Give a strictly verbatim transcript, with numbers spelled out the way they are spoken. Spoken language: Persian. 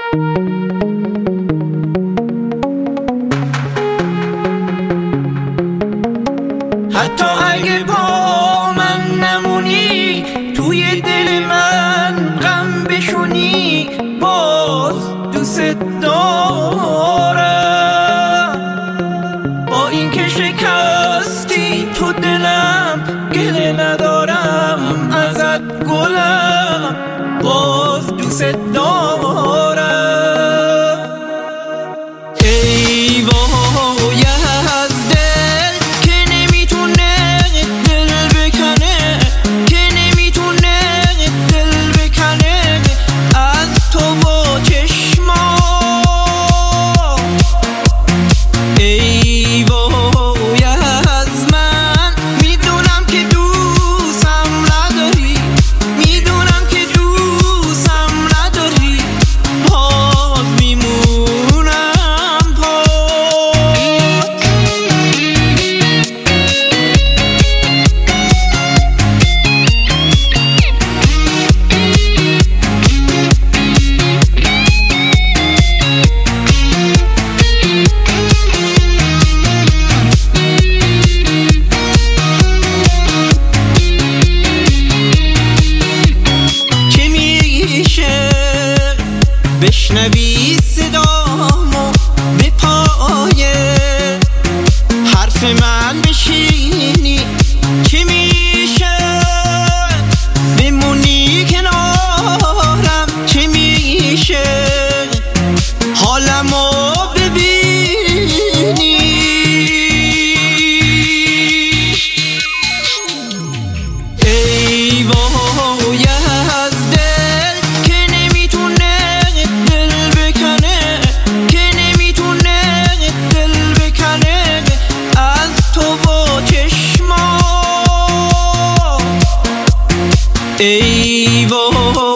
حتی اگه با من نمونی، توی دل من غم بشونی، باز دوست دارم. با این که شکستی تو دلم، گله ندارم ازت گلم، باز دوست دارم. ای وای از دل که نمیتونه دل بکنه، که نمیتونه دل بکنه از تو و چشما. ای وای از من، میدونم که دوستم نداری، میدونم که دوستم نداری، باز میمونم پات. چه میشه بشنوی صدامو به پای حرف من بشینی، چه میشه بمونی کنارم، چه میشه حالمو ببینی. ای وای از دل که نمیتونه دل بکنه، که نمیتونه دل بکنه از تو و چشما. ای وای